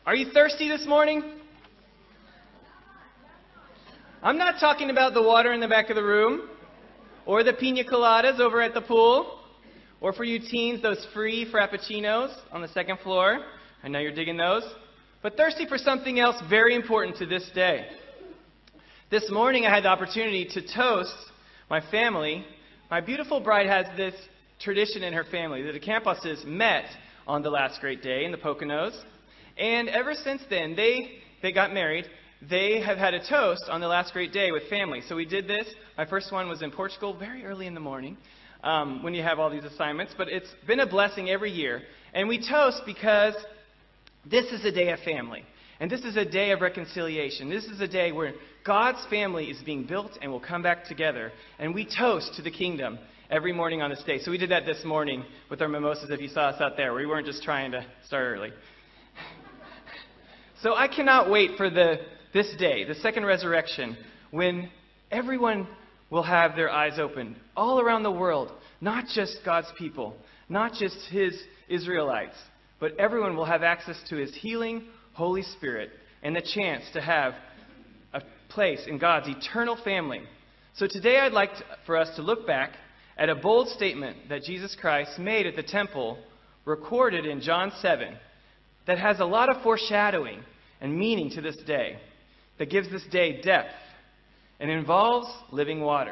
Are you thirsty this morning? I'm not talking about the water in the back of the room, or the pina coladas over at the pool, or for you teens, those free frappuccinos on the second floor. I know you're digging those. But thirsty for something else very important to this day. This morning I had the opportunity to toast my family. My beautiful bride has this tradition in her family that the Campuses met on the last great day in the Poconos. And ever since then, they got married. They have had a toast on the last great day with family. So we did this. My first one was in Portugal very early in the morning when you have all these assignments. But it's been a blessing every year. And we toast because this is a day of family. And this is a day of reconciliation. This is a day where God's family is being built and will come back together. And we toast to the kingdom every morning on this day. So we did that this morning with our mimosas, if you saw us out there. We weren't just trying to start early. So I cannot wait for this day, the second resurrection, when everyone will have their eyes opened all around the world, not just God's people, not just His Israelites, but everyone will have access to His healing Holy Spirit and the chance to have a place in God's eternal family. So today I'd like for us to look back at a bold statement that Jesus Christ made at the temple, recorded in John 7, that has a lot of foreshadowing and meaning to this day, that gives this day depth, and involves living water.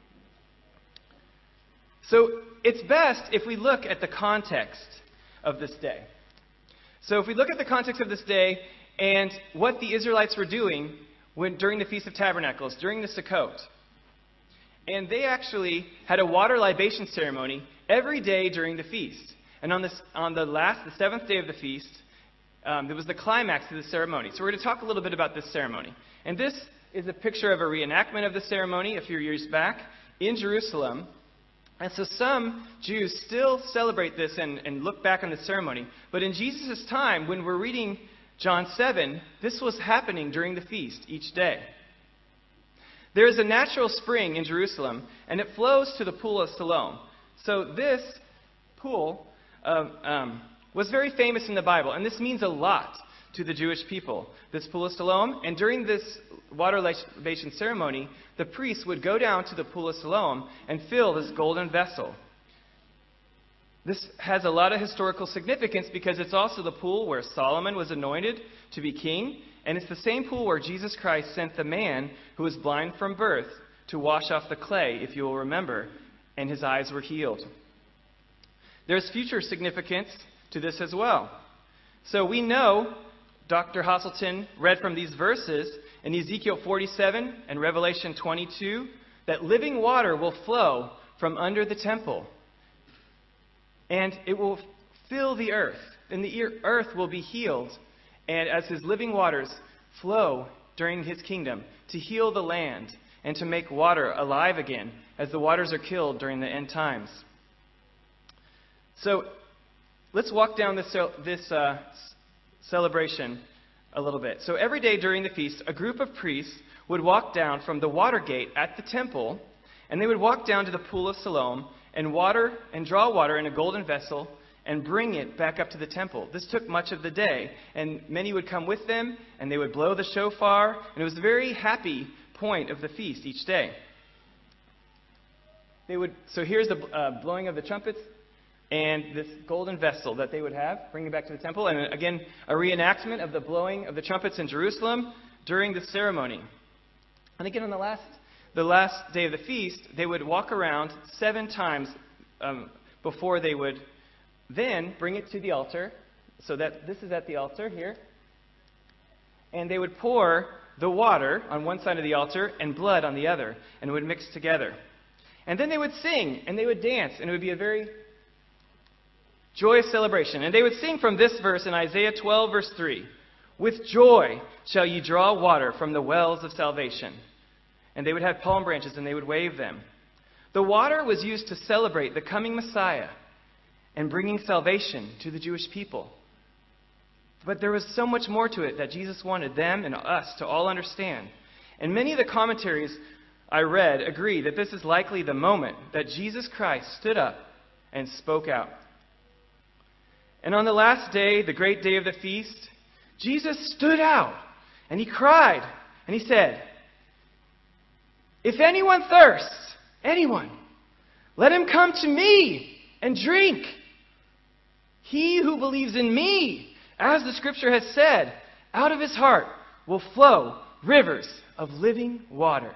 So it's best if we look at the context of this day. So if we look at the context of this day and what the Israelites were doing during the Feast of Tabernacles, during the Sukkot, and they actually had a water libation ceremony every day during the feast. And on the seventh day of the feast, there was the climax of the ceremony. So we're going to talk a little bit about this ceremony. And this is a picture of a reenactment of the ceremony a few years back in Jerusalem. And so some Jews still celebrate this and look back on the ceremony. But in Jesus' time, when we're reading John 7, this was happening during the feast each day. There is a natural spring in Jerusalem, and it flows to the Pool of Siloam. So this pool was very famous in the Bible, and this means a lot to the Jewish people, this Pool of Siloam. And during this water libation ceremony, the priests would go down to the Pool of Siloam and fill this golden vessel. This has a lot of historical significance because it's also the pool where Solomon was anointed to be king, and it's the same pool where Jesus Christ sent the man who was blind from birth to wash off the clay, if you will remember, and his eyes were healed. There's future significance to this as well. So we know, Dr. Hasselton read from these verses in Ezekiel 47 and Revelation 22, that living water will flow from under the temple. And it will fill the earth. And the earth will be healed. And as His living waters flow during His kingdom to heal the land and to make water alive again as the waters are killed during the end times. So let's walk down this celebration a little bit. So every day during the feast, a group of priests would walk down from the water gate at the temple, and they would walk down to the Pool of Siloam and draw water in a golden vessel and bring it back up to the temple. This took much of the day, and many would come with them, and they would blow the shofar, and it was a very happy point of the feast each day. So here's the blowing of the trumpets, and this golden vessel that they would have, bring it back to the temple. And again, a reenactment of the blowing of the trumpets in Jerusalem during the ceremony. And again, on the last day of the feast, they would walk around 7 times before they would then bring it to the altar. So that this is at the altar here. And they would pour the water on one side of the altar and blood on the other, and it would mix together. And then they would sing, and they would dance, and it would be a very joyous celebration. And they would sing from this verse in Isaiah 12, verse 3. With joy shall ye draw water from the wells of salvation. And they would have palm branches and they would wave them. The water was used to celebrate the coming Messiah and bringing salvation to the Jewish people. But there was so much more to it that Jesus wanted them and us to all understand. And many of the commentaries I read agree that this is likely the moment that Jesus Christ stood up and spoke out. And on the last day, the great day of the feast, Jesus stood out and he cried and he said, "If anyone thirsts, anyone, let him come to me and drink. He who believes in me, as the scripture has said, out of his heart will flow rivers of living water."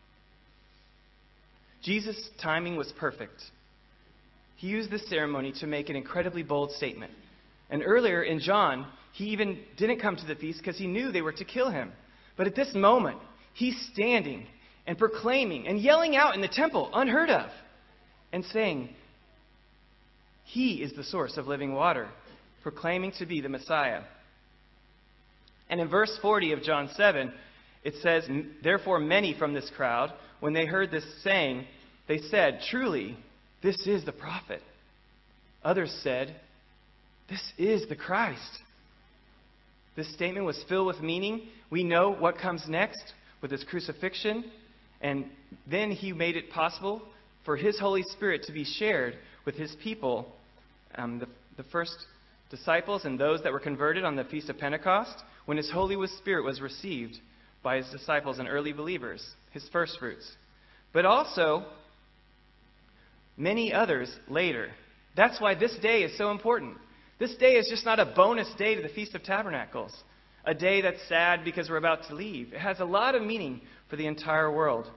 Jesus' timing was perfect. He used this ceremony to make an incredibly bold statement. And earlier in John, he even didn't come to the feast because he knew they were to kill him. But at this moment, he's standing and proclaiming and yelling out in the temple, unheard of, and saying, he is the source of living water, proclaiming to be the Messiah. And in verse 40 of John 7, it says, "Therefore many from this crowd, when they heard this saying, they said, 'Truly, this is the prophet.' Others said, 'This is the Christ.'" This statement was filled with meaning. We know what comes next with his crucifixion, and then he made it possible for his Holy Spirit to be shared with his people, the first disciples and those that were converted on the Feast of Pentecost, when his Holy Spirit was received by his disciples and early believers, his first fruits. But also, many others later. That's why this day is so important. This day is just not a bonus day to the Feast of Tabernacles, a day that's sad because we're about to leave. It has a lot of meaning for the entire world.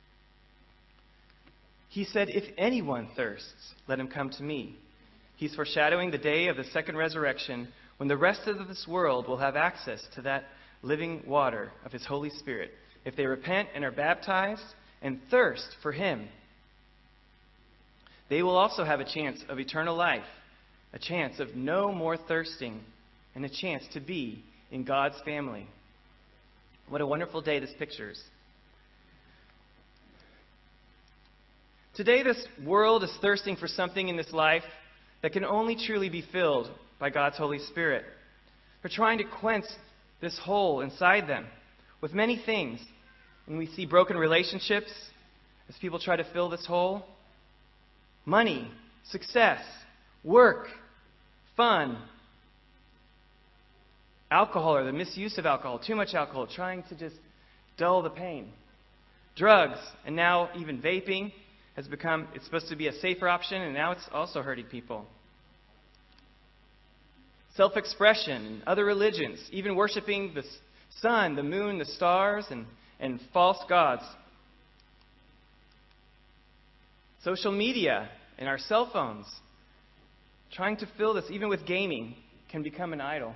He said, "If anyone thirsts, let him come to me." He's foreshadowing the day of the second resurrection, when the rest of this world will have access to that living water of his Holy Spirit, if they repent and are baptized and thirst for him. They will also have a chance of eternal life, a chance of no more thirsting, and a chance to be in God's family. What a wonderful day this pictures. Today, this world is thirsting for something in this life that can only truly be filled by God's Holy Spirit. They're trying to quench this hole inside them with many things. And we see broken relationships as people try to fill this hole. Money, success, work, fun, alcohol or the misuse of alcohol, too much alcohol, trying to just dull the pain. Drugs, and now even vaping has become, it's supposed to be a safer option, and now it's also hurting people. Self-expression, other religions, even worshiping the sun, the moon, the stars, and false gods. Social media and our cell phones, trying to fill this, even with gaming, can become an idol.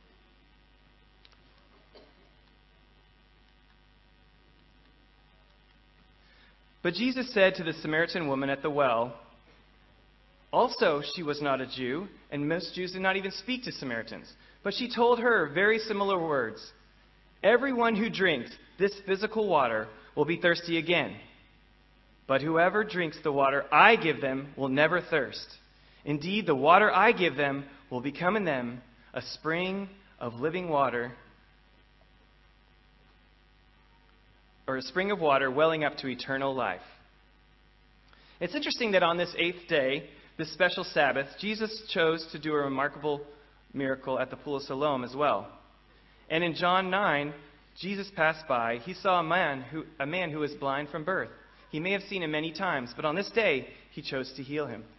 But Jesus said to the Samaritan woman at the well, also she was not a Jew, and most Jews did not even speak to Samaritans. But she told her very similar words. "Everyone who drinks this physical water will be thirsty again. But whoever drinks the water I give them will never thirst. Indeed, the water I give them will become in them a spring of living water," or a spring of water welling up to eternal life. It's interesting that on this 8th day, this special Sabbath, Jesus chose to do a remarkable miracle at the Pool of Siloam as well. And in John 9, Jesus passed by. He saw a man who was blind from birth. He may have seen him many times, but on this day, he chose to heal him.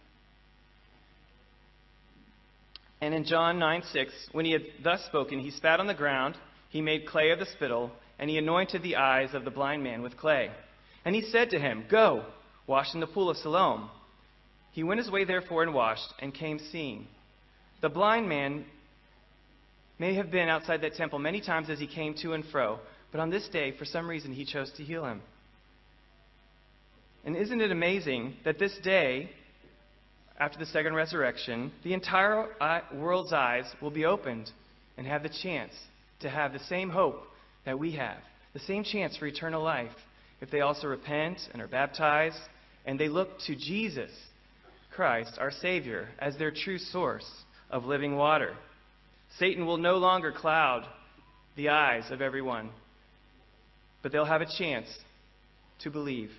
And in John 9:6, when he had thus spoken, he spat on the ground, he made clay of the spittle, and he anointed the eyes of the blind man with clay. And he said to him, "Go, wash in the pool of Siloam." He went his way therefore and washed, and came seeing. The blind man may have been outside that temple many times as he came to and fro, but on this day, for some reason, he chose to heal him. And isn't it amazing that this day, after the second resurrection, the entire world's eyes will be opened and have the chance to have the same hope that we have, the same chance for eternal life, if they also repent and are baptized, and they look to Jesus Christ, our Savior, as their true source of living water. Satan will no longer cloud the eyes of everyone, but they'll have a chance to believe.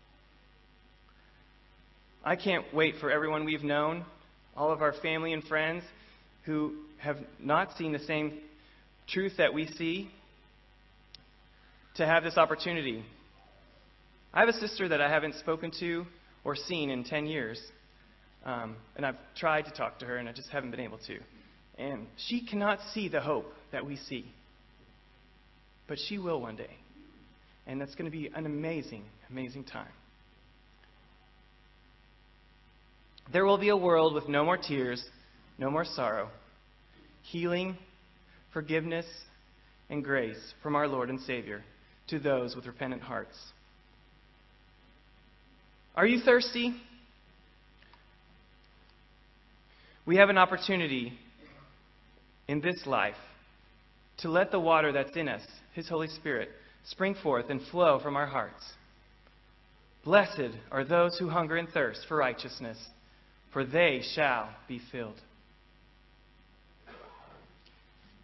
I can't wait for everyone we've known, all of our family and friends who have not seen the same truth that we see to have this opportunity. I have a sister that I haven't spoken to or seen in 10 years. And I've tried to talk to her, and I just haven't been able to. And she cannot see the hope that we see. But she will one day. And that's going to be an amazing, amazing time. There will be a world with no more tears, no more sorrow, healing, forgiveness, and grace from our Lord and Savior to those with repentant hearts. Are you thirsty? We have an opportunity in this life to let the water that's in us, His Holy Spirit, spring forth and flow from our hearts. Blessed are those who hunger and thirst for righteousness, for they shall be filled.